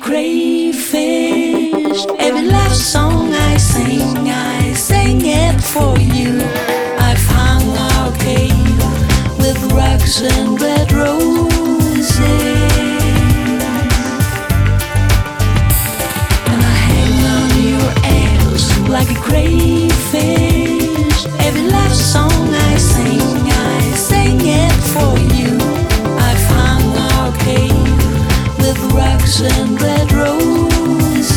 crayfish. Every love song I sing it for you. I've hung our cave with rugs and red roses, and I hang on your ass like a crayfish. Every love song I sing it for you. I've hung our cave with rugs and red roses.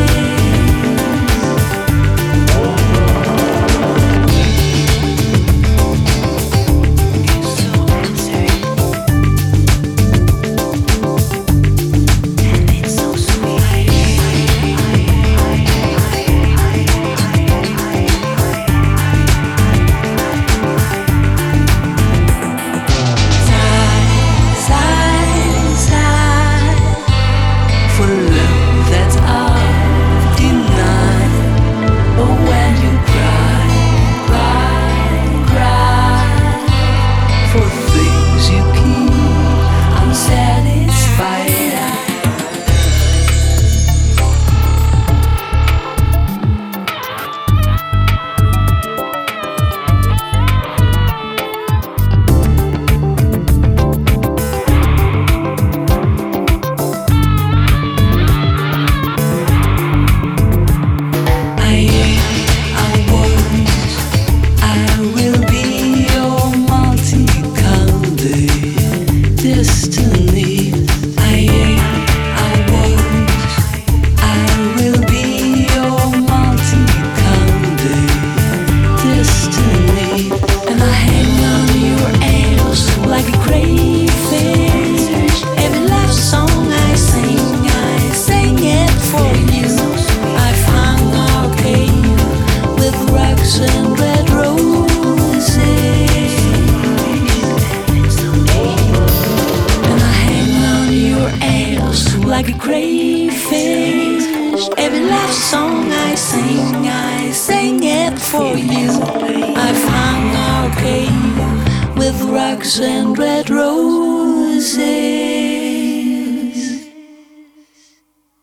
Like a crayfish, every love song I sing it for you. I've hung our cave with rugs and red roses.